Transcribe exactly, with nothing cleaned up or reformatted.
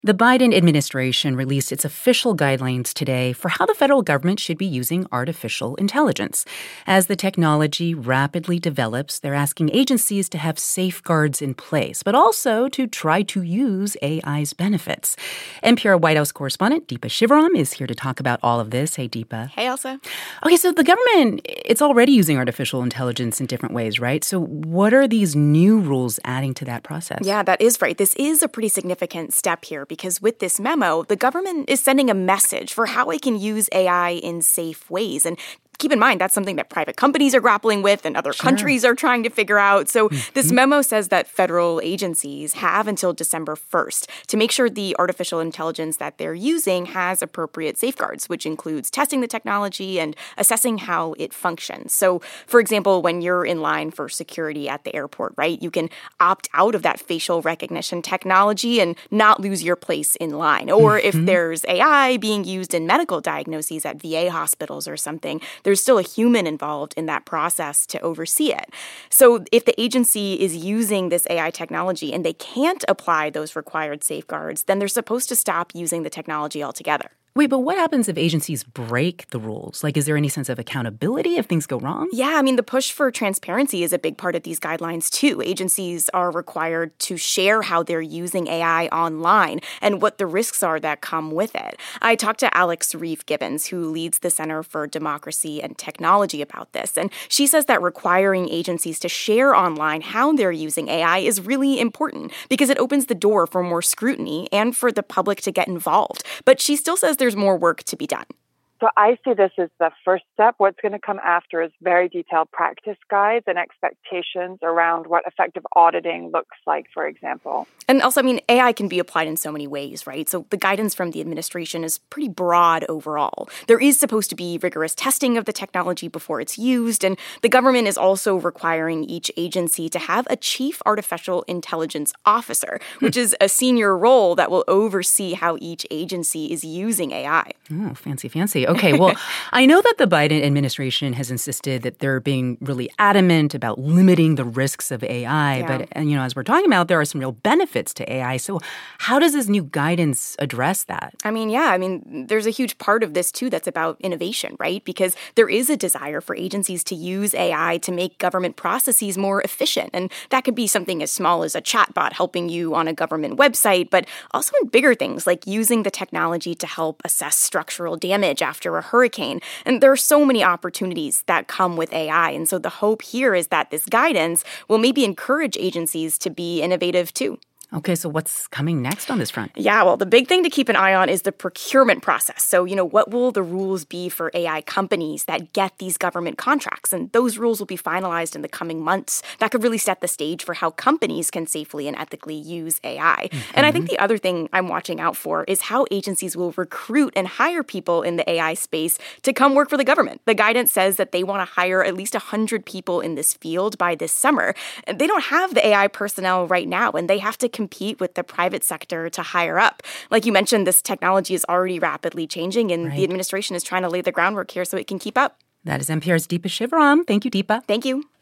The Biden administration released its official guidelines today for how the federal government should be using artificial intelligence. As the technology rapidly develops, they're asking agencies to have safeguards in place, but also to try to use A I's benefits. N P R White House correspondent Deepa Shivaram is here to talk about all of this. Hey, Deepa. Hey, Elsa. Okay, so the government, it's already using artificial intelligence in different ways, right? So what are these new rules adding to that process? Yeah, that is right. This is a pretty significant step here, because with this memo, the government is sending a message for how it can use A I in safe ways. And keep in mind, that's something that private companies are grappling with and other Sure. countries are trying to figure out. So Mm-hmm. this memo says that federal agencies have until December first to make sure the artificial intelligence that they're using has appropriate safeguards, which includes testing the technology and assessing how it functions. So, for example, when you're in line for security at the airport, right, you can opt out of that facial recognition technology and not lose your place in line. Or if Mm-hmm. there's A I being used in medical diagnoses at V A hospitals or something, there's still a human involved in that process to oversee it. So if the agency is using this A I technology and they can't apply those required safeguards, then they're supposed to stop using the technology altogether. Wait, but what happens if agencies break the rules? Like, is there any sense of accountability if things go wrong? Yeah, I mean, the push for transparency is a big part of these guidelines, too. Agencies are required to share how they're using A I online and what the risks are that come with it. I talked to Alex Reeve-Gibbons, who leads the Center for Democracy and Technology, about this. And she says that requiring agencies to share online how they're using A I is really important because it opens the door for more scrutiny and for the public to get involved. But she still says there's more work to be done. So I see this as the first step. What's going to come after is very detailed practice guides and expectations around what effective auditing looks like, for example. And also, I mean, A I can be applied in so many ways, right? So the guidance from the administration is pretty broad overall. There is supposed to be rigorous testing of the technology before it's used, and the government is also requiring each agency to have a chief artificial intelligence officer, which is a senior role that will oversee how each agency is using A I. Oh, fancy, fancy. Okay, well, I know that the Biden administration has insisted that they're being really adamant about limiting the risks of A I. Yeah. But, and, you know, as we're talking about, there are some real benefits to A I. So how does this new guidance address that? I mean, yeah, I mean, there's a huge part of this, too, that's about innovation, right? Because there is a desire for agencies to use A I to make government processes more efficient. And that could be something as small as a chatbot helping you on a government website, but also in bigger things like using the technology to help assess structural damage after a hurricane. And there are so many opportunities that come with A I. And so the hope here is that this guidance will maybe encourage agencies to be innovative, too. Okay, so what's coming next on this front? Yeah, well, the big thing to keep an eye on is the procurement process. So, you know, what will the rules be for A I companies that get these government contracts? And those rules will be finalized in the coming months. That could really set the stage for how companies can safely and ethically use A I. Mm-hmm. And I think the other thing I'm watching out for is how agencies will recruit and hire people in the A I space to come work for the government. The guidance says that they want to hire at least one hundred people in this field by this summer. They don't have the A I personnel right now, and they have to compete with the private sector to hire up. Like you mentioned, this technology is already rapidly changing, and right. the administration is trying to lay the groundwork here so it can keep up. That is N P R's Deepa Shivaram. Thank you, Deepa. Thank you.